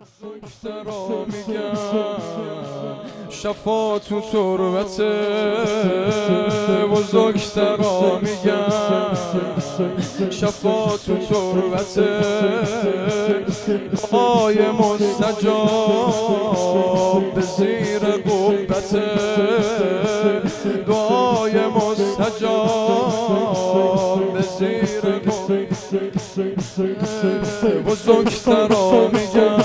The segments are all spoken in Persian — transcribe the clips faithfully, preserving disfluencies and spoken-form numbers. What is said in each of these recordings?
بزرگترا میگن شفا تو تربته، بزرگترا میگن شفا تو تربته، دعای مستجاب به زیر قبته، دعای مستجاب به زیر قبته، بزرگترا میگن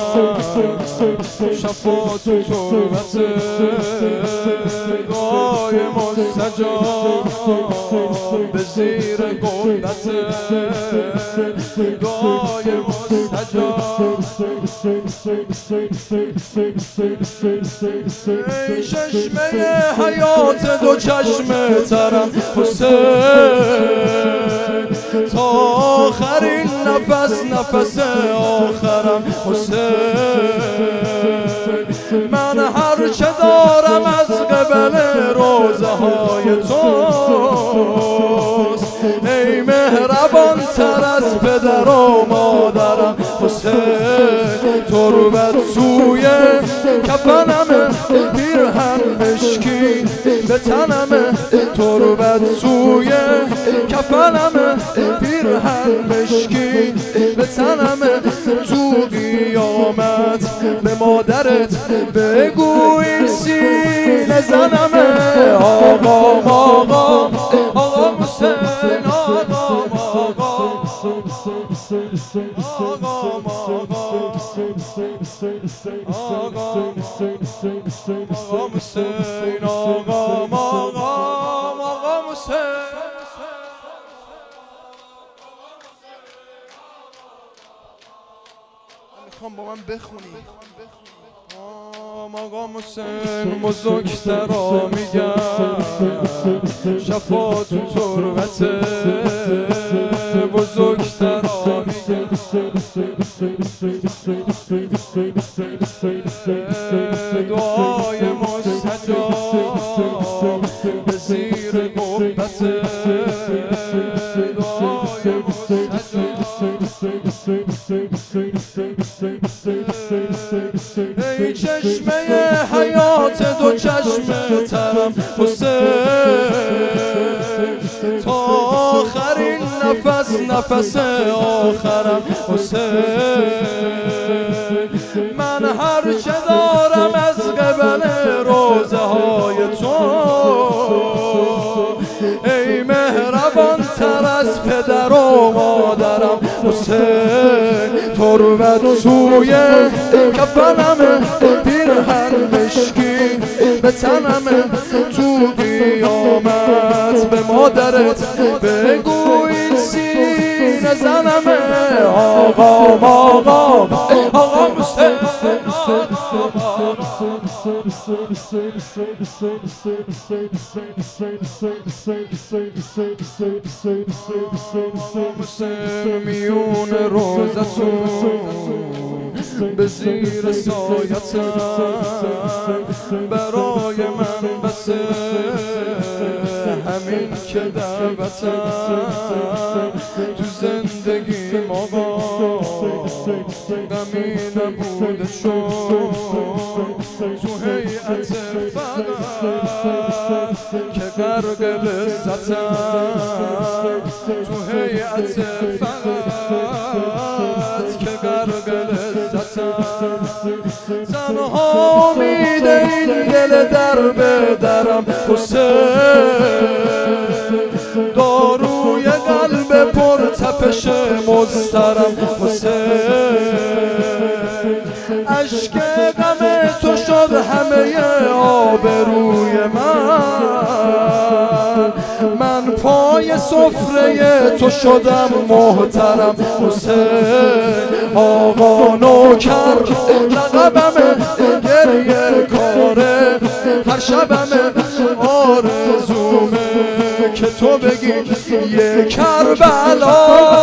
شفا تو تربته، دعای مستجاب به زیر قبته، دعای مستجاب. ای چشمه حیات دو چشم ترم حسین، تا آخرین نفس نفس آخرم حسین، من هر چه دارم از قبل روزه های توست، ای مهربان تر از پدر و مادرم حسین، تربت سوی کفنمه پیرهن مشکی به تنمه، تربت سوی کفنمه پیرهن مشکی به تنمه، تو قیامت به مادرت بگو این سینه زنمه، آقام آقام آقام حسین، آقام آقام آقام آقام آقام حسین، آقام آقام آقام حسین. میخوام با من بخونی آقام حسین، بزرگترا میگن شفا تو تربته، بزرگترا میگن دعای مستجاب به زیر قبته، دعای مستجاب. ای چشمه حیات دو چشم ترم حسین، تا آخرین نفس نفس آخرم حسین، من هر چه دارم از قبل روزه های تو، ای مهربان تر از پدر و مادرم حسین، تربت سوی کفنمه پیرهن مشکی به تنمه، تو قیامت به مادرت بگو این سینه زنمه، آقام آقام آقام حسین، میون روزتون به زیر سایتم، برای من بسه همین که دعوتم، تو زندگی آقا غمی نبوده چون تو هیئت فقط که غرق لذتم، تو هیئت فقط که غرق لذتم، تنها امید این دل در به درم حسین، داروی قلب پر تپش مضطرم حسین، اشک غم تو شد همه آبروی من، من پای سفره تو شدم محترم حسین، آقا نوکر لقبمه گریه کاره هر شبمه، آرزومه که تو بگی یه کربلا